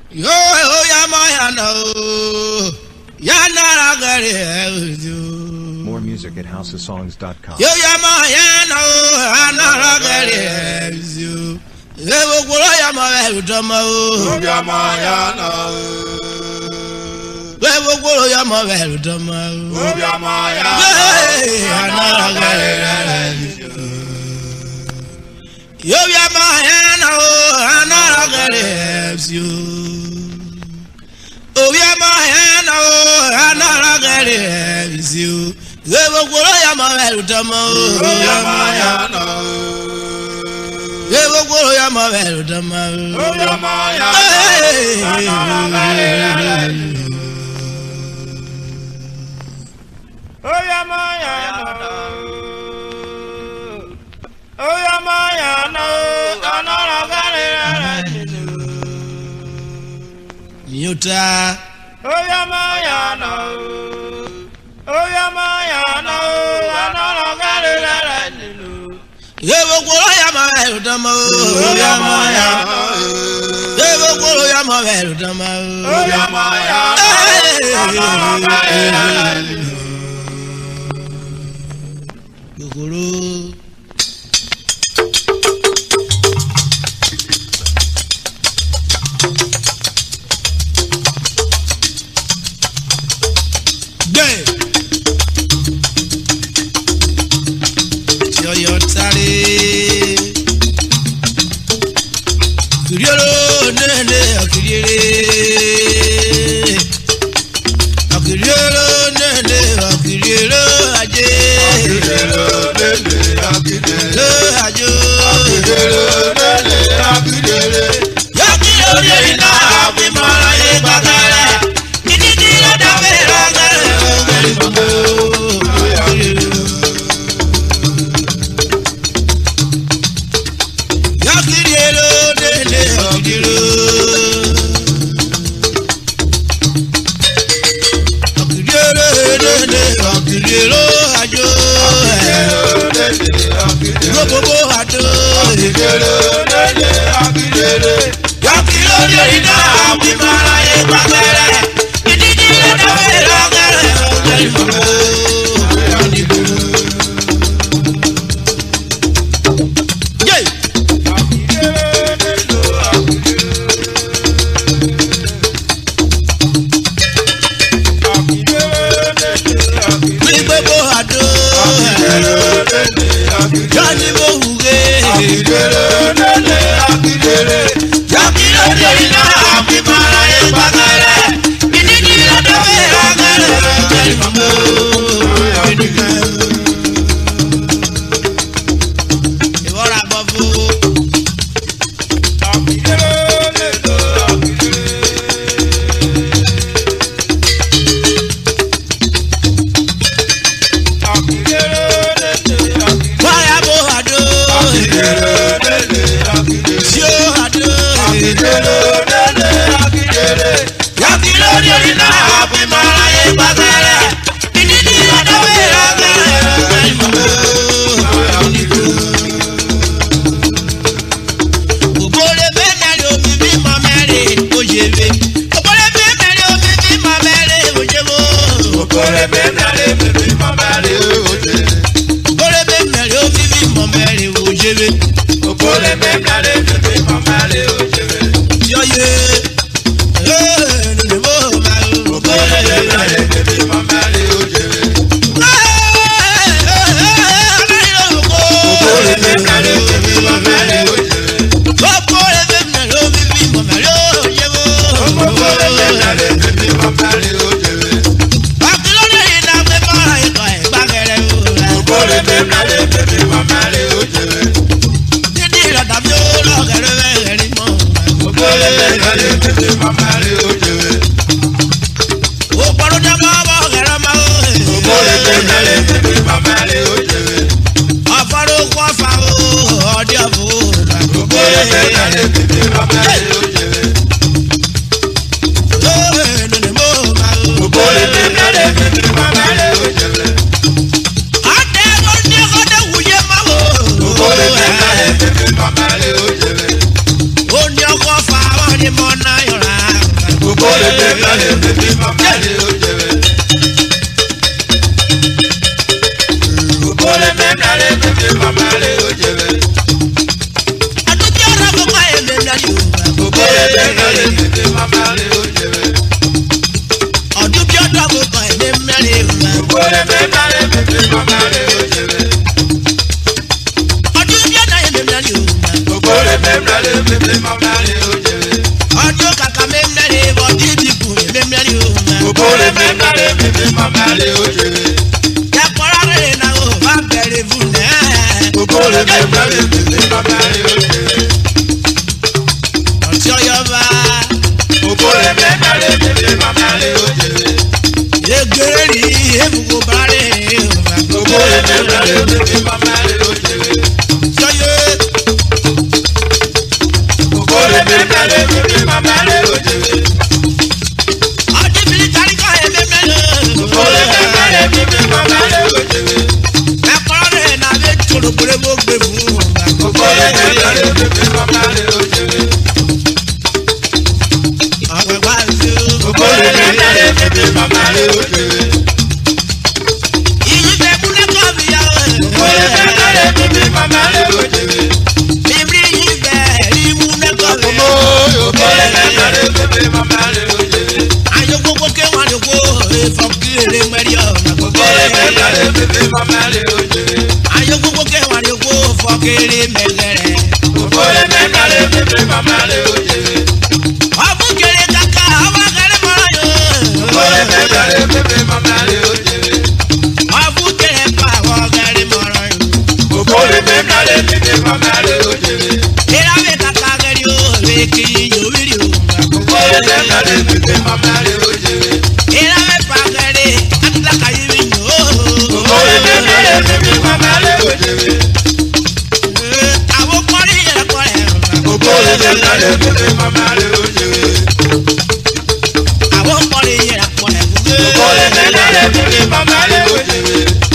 Yo, Yamayano, Yanaragari. More music at housesongs.com. Yo, Yamayano, Yanaragari. Evo Yamay, Damo, Yamayano, Evo Yamay, Damo, Yamayano, Yo, Yamayano, Yanaragari. Oh, Yamayano, Yanaragari. Evo Yamay, Damo, Yamayano. Evo Yamay, Damo, Yuta. Oh, Yamayano. Oh, Yamayano. Evo Yamay, Damo, Yamayano. Evo Yamay, Damo, Oh, Yamayano. Guru. Okole memnale bebe mamale ojebe. Okole memnale bebe mamale ojebe. Aduki ora ko kwa memnale o. Okole memnale bebe mamale ojebe. Aduki ora ko kwa memnale o. Okole memnale bebe mamale ojebe. Aduki ora memnale o. Okole memnale bebe mamale ojebe. Aduki kaka memnale o didi ku memnale o. Okole memnale bebe mamale ojebe. Ya porare na o ba bere vune. Okole memnale bebe mamale ojebe. Ọtí ọyọba. Okole memnale bebe mamale ojebe. Egberi ebugo bare o. Okole memnale bebe mamale ojebe. Soye. Okole memnale bebe mamale ojebe. Adi military ko memnale o. Okole memnale bebe mamale ojebe. Ya porare na be toro bore mo gbe fun. Okole memnale bebe mamale ojebe. Agba nse o. Okole memnale bebe mamale ojebe. Iyi be kule ko bi ya o. Okole memnale bebe mamale ojebe. Bibri yi be ri mu ne ko bi. Okole memnale bebe mamale ojebe. Ayo gbogbo ke wa ni ko e fo kire meri o. Okole memnale bebe mamale ojebe. Ayo gbogbo ke wa ni ko fo kire megere. Okole memnale bebe mamale ojebe. Abu kere kaka awa kere mara yo. Okole memnale bebe mamale ojebe. Abu kere pa awa kere mara yo. Okole memnale bebe mamale ojebe. Era be kaka kere yo be ki yo wiri o. Okole memnale bebe mamale ojebe. Era be pa kere atla ka yi wi yo. Okole memnale bebe mamale ojebe. Awo kori yere kore. Okole memnale bebe mamale ojebe. Awo kori yere kore. Okole memnale bebe mamale ojebe.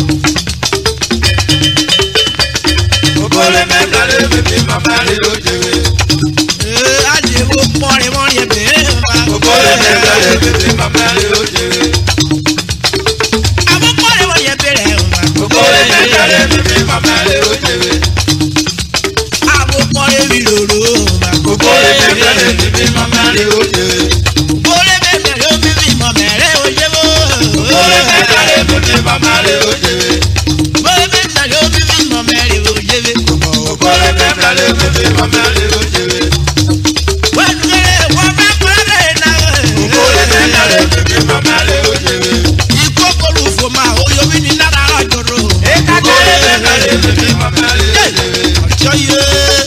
Okole memnale bebe mamale ojebe. Adi wo kori mori be. Okole memnale bebe mamale ojebe. Awo kori mori be re. Okole memnale bebe mamale ojebe. Awo kori wi loro. Okole memnale bebe mamale ojebe. Bore be mere o bibi mo mere o yebo. Okole memnale bebe mamale ojebe. Bore be mere o bibi mo mere o yebe. Okole memnale bebe mamale ojebe. Wẹ́nugẹ́rẹ́ wọ́n bá kọ́lé náà. Okole memnale bebe mamale ojebe. Ìkókòrò fò máa oyomi ní lára àjọ̀rò. Okole memnale bebe mamale ojebe. Ọjọ́ yé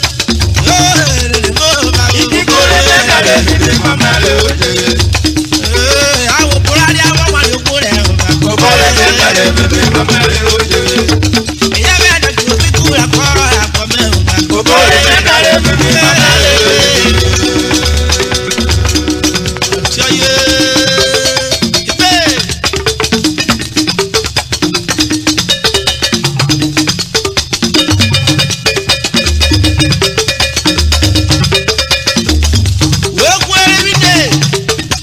mo bá wọ. Okole memnale bebe mamale ojebe. Àwọn búrádì àwọn ọmọ yòókù rẹ̀. Okole memnale bebe mamale ojebe. Ìyá bẹ́ẹ̀ ni kò fi kú ẹ̀kọ́ àpọ̀ mẹ́rin. Okole memnale bebe mamale ojebe. Ọjọ́ yé ìgbé. Wéku ẹ̀rí mi dé.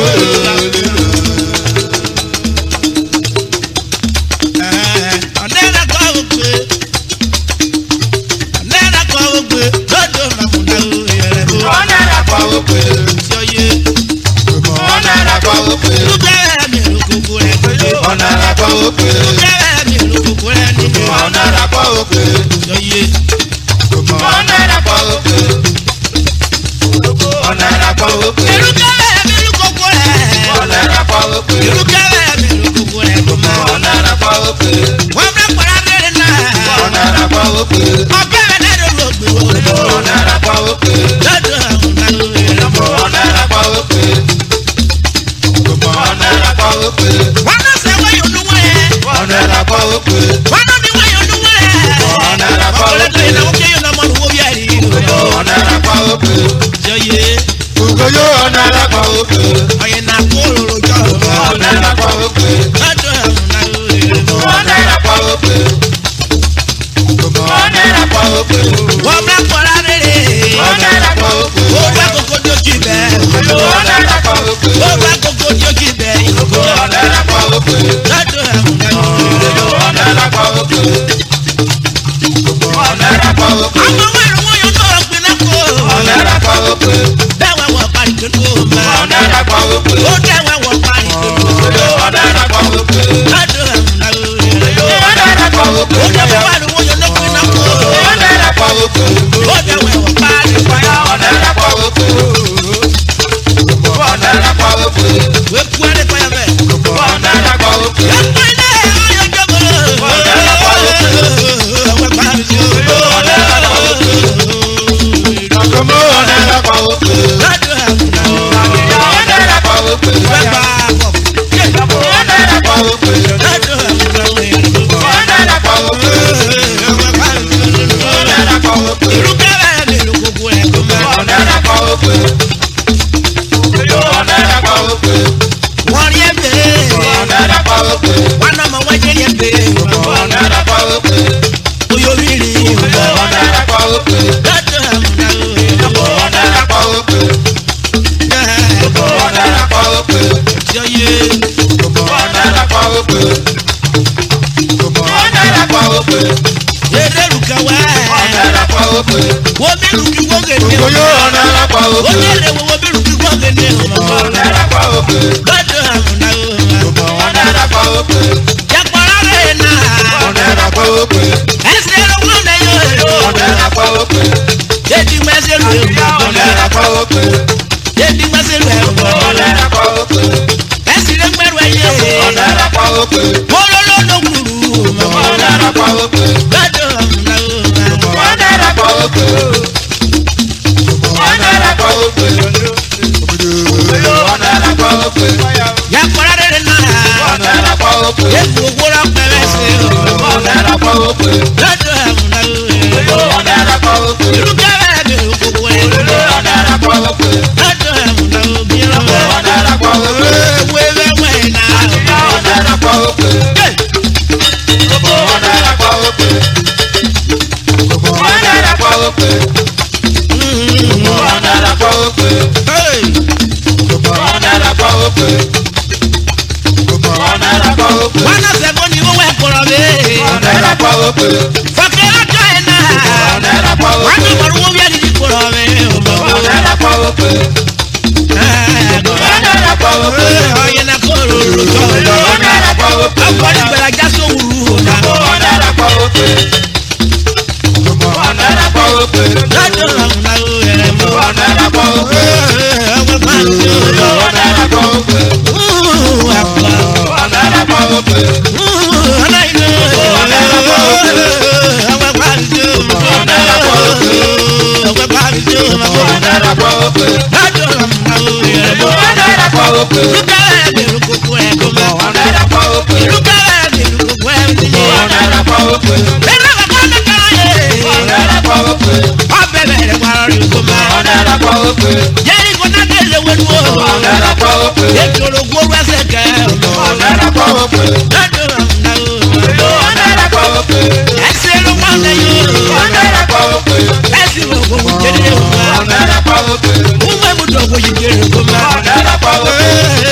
Hey,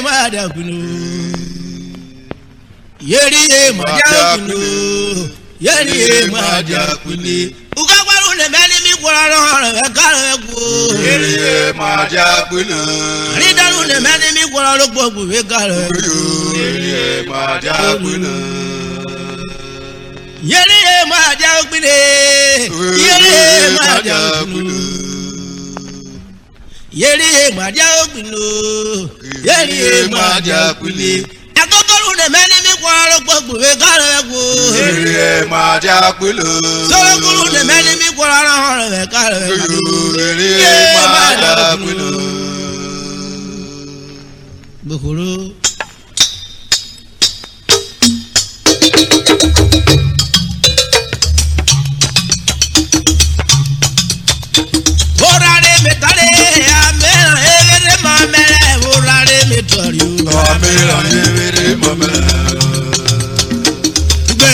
madakunu yeri madakunu yeri madakunu ugagwaru ne meni mi kwara re kare ku yeri madakunu ridaru ne meni mi kwara ro gbogbo we kare yeri madakunu yeri madakunu yeri madakunu yeri madakunu yeri madakunu agogoru ne meni mi kwara ro gbogbo we kare ku yeri madakunu soroguru ne meni mi kwara re kare ku yeri madakunu bukuru orare metare amera evere mamere orare metori amera evere mamere be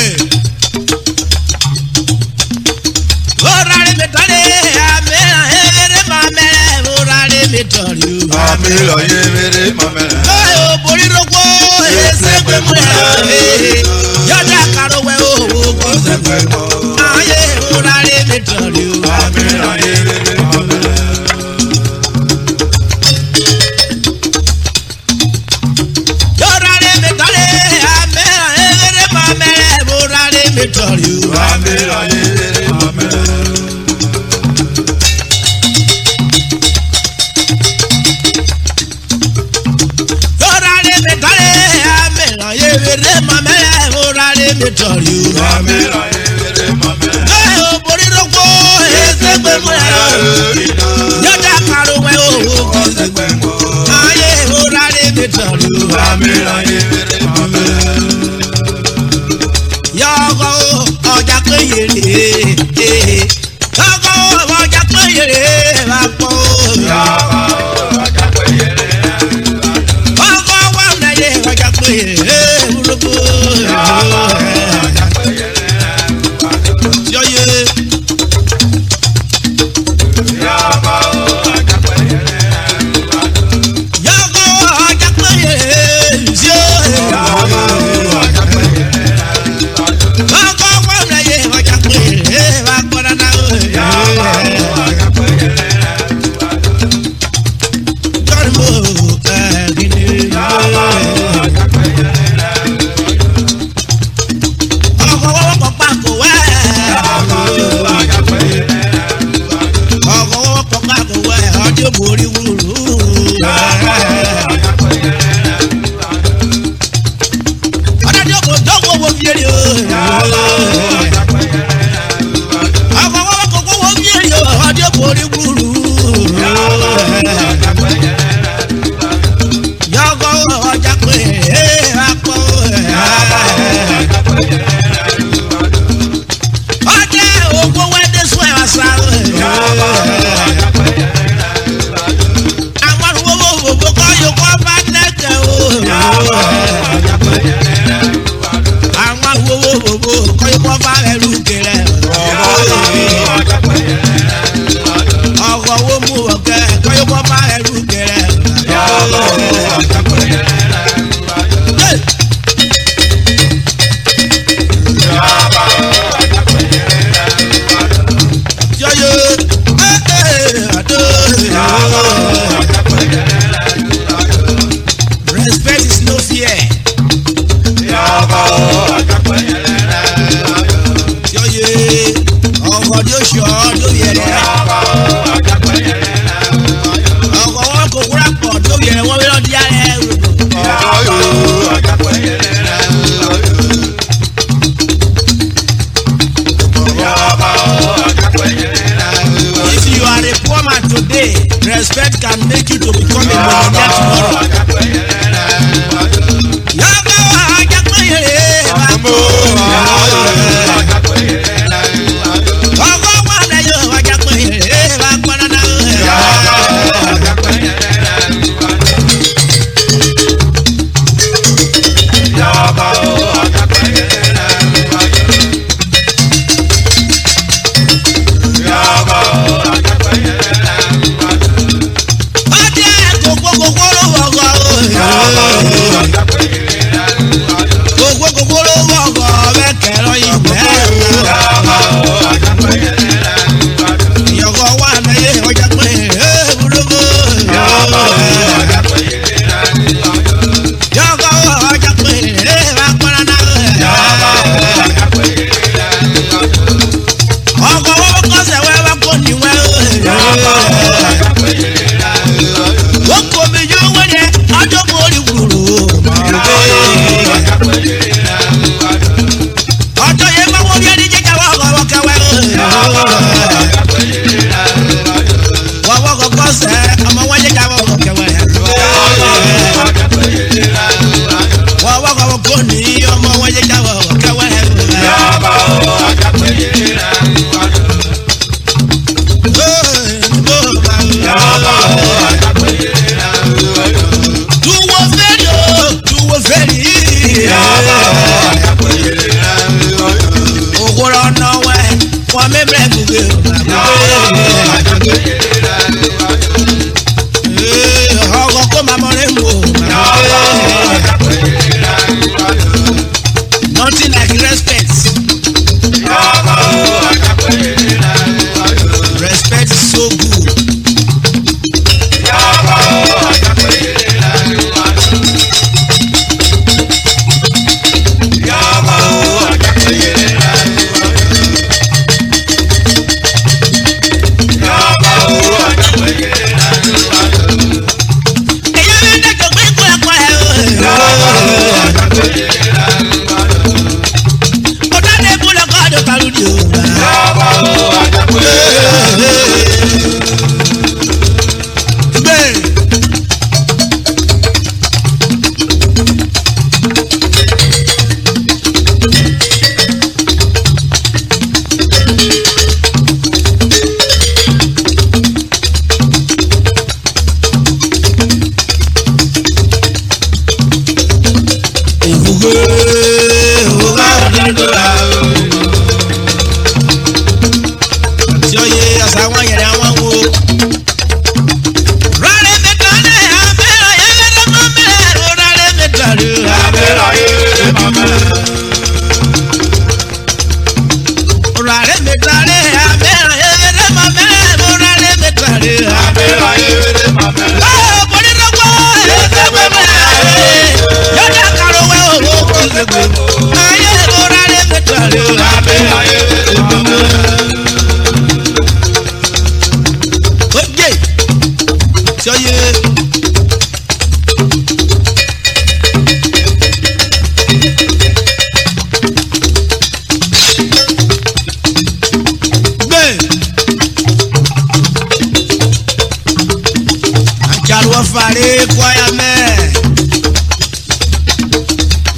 orare metare amera evere mamere orare metori amera evere mamere o borirogbo esegbe mu yoda karowe o ko segbe aye orare metori amera evere mamere orare metare amera evere mamere orare metori amera evere mamere orare metare amera evere mamere orare metori amera evere mamere o borirogbo esegbe mu yoda karowe o ko segbe aye orare metori amera evere mamere yọgọ ọjà péyèrè yọgọ ọjà péyèrè bá pọ̀ ọgọ wà lẹ́yẹ ọjà péyèrè burúkú yọyẹ. yọgọ ọjà péyèrè yọ. ọgọ wà lẹ́yẹ ọjà péyèrè bá pọ̀ dáadáa. Borí wúrú. Adájọ́ kò dánwò wo fìyèrè o. Àwọn ọmọ kò kówó fìyèrè o. Ọjọ́ borí wúrú. Yọ̀gọ̀ ọjà pé apọ̀. Ọjọ́ ògbó wẹ́dẹ́ sún ẹ̀ wá sáré. Respect is no fear. Ọkọ̀ tí ó ṣe ọdún yẹrẹ. Ọkọ̀ wọn kò kúrà pọ̀ tó yẹrẹ wọ́n wí lọ́dí ààrẹ rògbò. If you are a poor man today, respect can make you to become a millionaire tomorrow. Yọ̀gọ̀ ọjà pé yẹrẹ wà pọ̀. Ọgọ́ wà lẹ́yìn ọjà pé yẹrẹ wà pọ̀.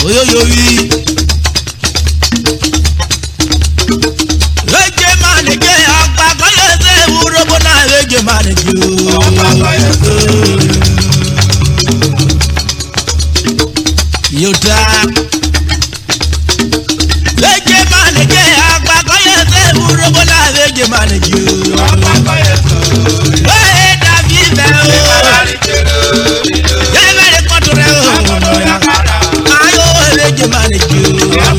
oyoyoyi. Eje máa lè jẹ́ ọgbà kọ́lé ṣe ìwúrọ́bó náà eje máa lè jẹ́ o. Yóò ta. Eje máa lè jẹ́ ọgbà kọ́lé ṣe ìwúrọ́bó náà eje máa lè jẹ́ o. Wẹ́ẹ̀ dàbí bẹ́ẹ̀ o. Yẹ́n bẹ́ẹ̀ kọ́tù rẹ̀ o. Ayọ̀ eje máa lè jẹ́ o.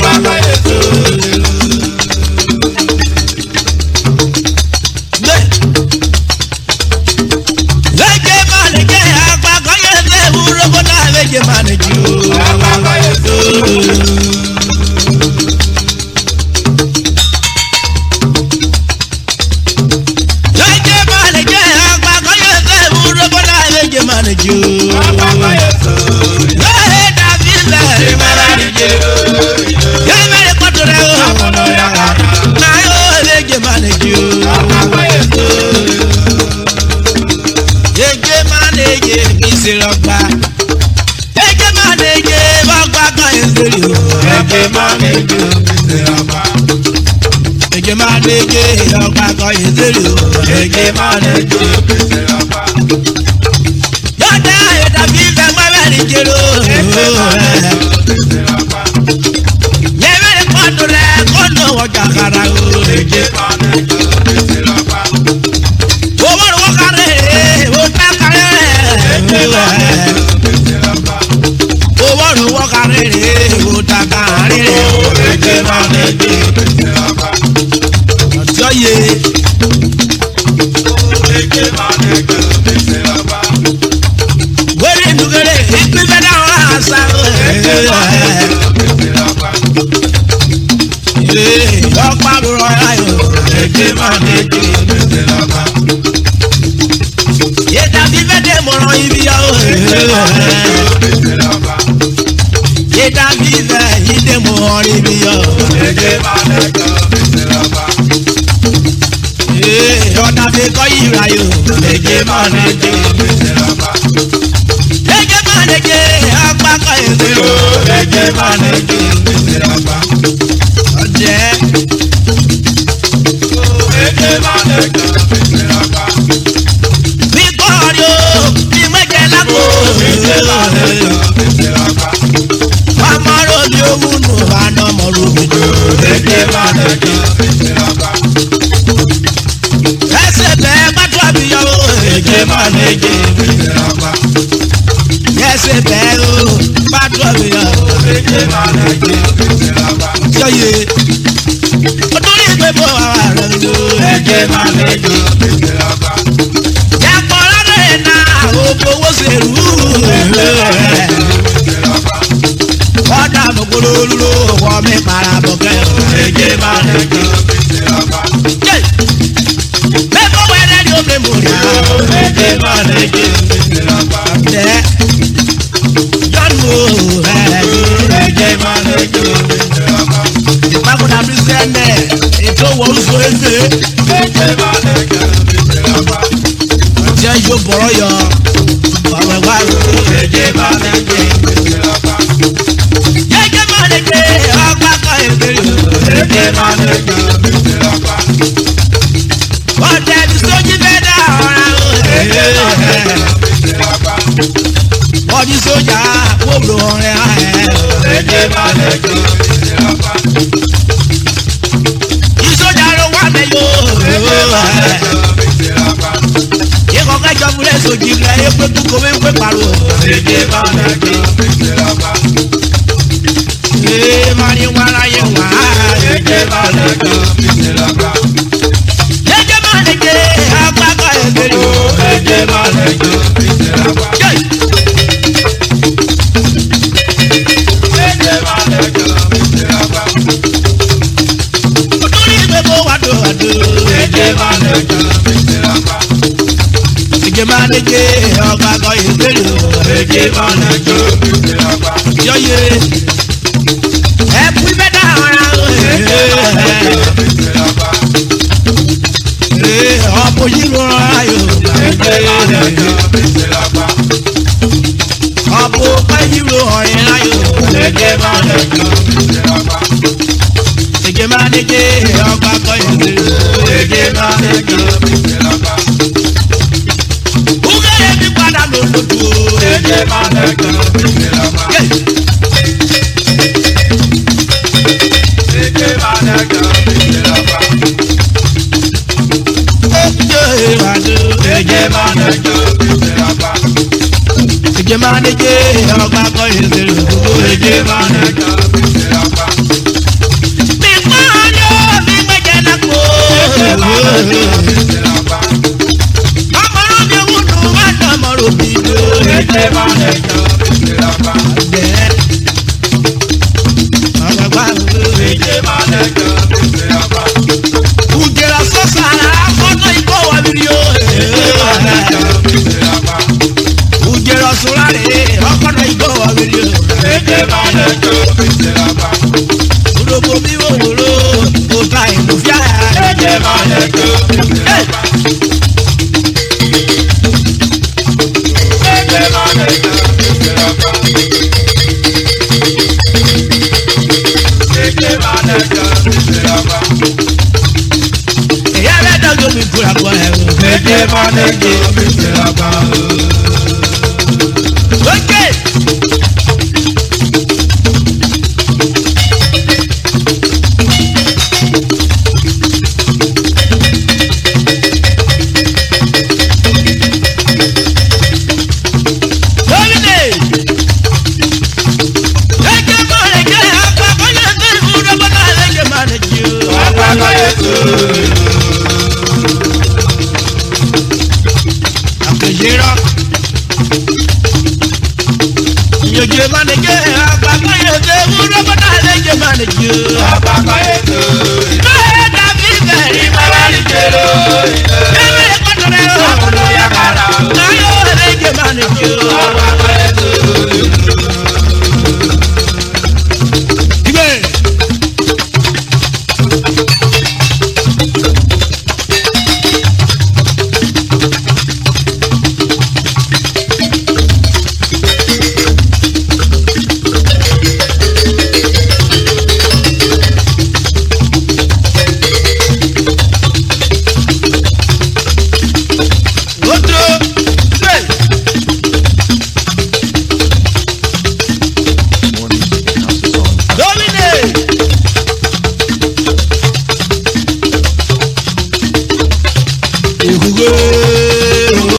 Eje máa lè jẹ́ ọgbà kan ìdílé o. Eje máa lè jẹ́ òkèèrè ọgbà. Yọ̀dá ìdàbí ìfẹ́ mọ́bẹ̀rẹ̀ jẹ́rọ. Eje máa lè jẹ́ òkèèrè ọgbà. Yẹ́bẹ̀rẹ̀ pọ̀tù rẹ̀ kọ́nà ọjà kára o. Eje máa lè jẹ́ òkèèrè ọgbà. Owó ni wọ́n kárẹ̀ ó tá kárẹ̀. Eje máa lè jẹ́ òkèèrè ọgbà. Owó ni wọ́n kárẹ̀ ó tá kárẹ̀. Eje máa lè jẹ́ òkèèrè ọgbà. Ye. Wẹ́rẹ́ dùgẹ́rẹ́ ìpínlẹ̀ náà wà sá. Ọ̀pá rọrọ̀ ayọ̀. Yé dàbí fẹ́dẹ̀ mọ̀ràn ibi yà ó. Yé dàbí fẹ́ ìdè mọ̀ràn ibi yà ó. Ọ̀dà fi kọ́ ìrà yòó. Eje máa lè jẹ́ òkèèrè ọgbà. Eje máa lè jẹ́ ọgbà kan èdè o. Eje máa lè jẹ́ òkèèrè ọgbà. Ọ̀jẹ̀. Eje máa lè jẹ́ òkèèrè ọgbà. Bí kọ́ọ̀rì o, bí méje lágbo. Eje máa lè jẹ́ òkèèrè ọgbà. Ọmọ ròbí owó nù, àná ọmọ ròbí nù. Eje máa lè jẹ́ òkèèrè ọgbà. Ẹsẹ̀ bẹ́ẹ̀ gbàdúrà bí yọ o. Eje máa lè jẹ́ òkèèrè ọgbà. Ẹsẹ̀ bẹ́ẹ̀ o gbàdúrà bí yọ o. Eje máa lè jẹ́ òkèèrè ọgbà. Yọ̀yẹ̀ odúrí ìgbébọ̀ ara rẹ̀ lò. Eje máa lè jẹ́ òkèèrè ọgbà. Yàpọ̀ lọ́dọ̀ yẹn náà òfowó ṣèrú. Eje máa lè jẹ́ òkèèrè ọgbà. Ọ̀dà àbòkúrò ló wọ́n mi para bọ̀kẹ́. Eje máa lè jẹ́ òkèèrè ọgbà. Bẹ́ẹ̀ wẹ́rẹ́ ni ó fi mú rí o. Eje máa lè jẹ́ òkèèrè ọgbà. Jọ́nù Eje máa lè jẹ́ òkèèrè ọgbà. Ìpàkùnà bí sẹ́ndẹ̀ ètò wọ́n sọ eze. Eje máa lè jẹ́ òkèèrè ọgbà. Ọjọ́ yóò bọ̀rọ̀ yọ ọ̀wẹ̀ wá lò. Eje máa lè jẹ́ òkèèrè ọgbà. Eje máa lè jẹ́ ọgbà kan ìbéèrè. Eje máa lè jẹ́ òkèèrè ọgbà. Ọ̀dẹ̀ ti sójú fẹ́ dá ọ̀rá o. Ọdí sójà wòlò ọ̀rẹ́ ayẹ. Eje máa lè jẹ́ òkèèrè ọgbà. Ìsójà ló wà mẹ́yọ. Eje máa lè jẹ́ òkèèrè ọgbà. Yíkọ̀ kẹjọ múlẹ̀ sójì lẹ̀ ẹgbẹ́ kúkọ wípé pariwo. Eje máa lè jẹ́ òkèèrè ọgbà. Ee máa ní wàrà yẹn wá. Eje máa lè jẹ́ òkèèrè ọgbà. Eje máa lè jẹ́ ọgbà kan ẹgbẹ́. Eje máa lè jẹ́ òkèèrè ọgbà. Eje máa lè jẹ́ òkèèrè ọgbà. Odúrí ìgbébọ̀ wàdó wàdó. Eje máa lè jẹ́ òkèèrè ọgbà. Eje máa lè jẹ́ ọgbà kan ìbéèrè o. Eje máa lè jẹ́ òkèèrè ọgbà. Yọ̀yẹ̀ ẹ̀kú ibẹ̀ dá ọ̀rá o. Eje máa lè jẹ́ òkèèrè ọgbà. Ọ̀pọ̀ yìí ló rọra yò. Eje máa lè jẹ́ òkèèrè ọgbà. Ọ̀pọ̀ pẹ́ yìí ló ọ̀yẹ́. ayo. Ege manager, Mr. Ọba. Ege manager, ọba kọ ìdè. Ege manager, Mr. Ọba. Ugere mi padà lòlòdù. Ege manager, Mr. Ọba. Ege manager, Mr. Ọba. Ege manager, Mr. Ọba. Ege manager, ọba kọ ìdè. Ege manager, Mr. Ọba. Mi pààyò mi gbẹ̀jẹ̀ lápò. Ege manager, Mr. Ọba. Ọmọrún mi wúlò wá lọ́mọrún mi lò. Ege manager, Mr. Ọba. Ege manager, Mr. Ọba. Ugera sọ́sàrà fọ́tò ìkó wà lórí o. Ege manager, Mr. Ọba. Ugera sọ́ràrè ọkọ̀nà ìkó wà lórí o. Ege manager, Mr. Ọba. Olóko bí wò wòrò kò ta ìlú fíà. Ege manager, Mr. Ọba. Ege manager, Mr. Ọba. Ege manager, Mr. Ọba. Ìyá rẹ̀ dọ́gbọ́ mi kúra kọ́ ẹ̀ o. Ege manager, Mr. Ọba. Lókè. Lórílẹ̀. Ẹ̀jẹ̀ mọ̀ ẹ̀jẹ̀ àpapọ̀ yẹn tó ìfúnra bọ́lá ẹ̀jẹ̀ máa lè jù. Ọ̀pọ̀lọpọ̀ ètò. Àpèjìrọ̀. Ìyòjì máa lè jẹ́ àpapọ̀ yẹn tó ìfúnra bọ́lá ẹ̀jẹ̀ máa lè jù. Ọ̀pọ̀lọpọ̀ ètò. Bẹ́ẹ̀ dàbí bẹ̀rẹ̀ Ìmọ̀lá ní jẹ́rọ.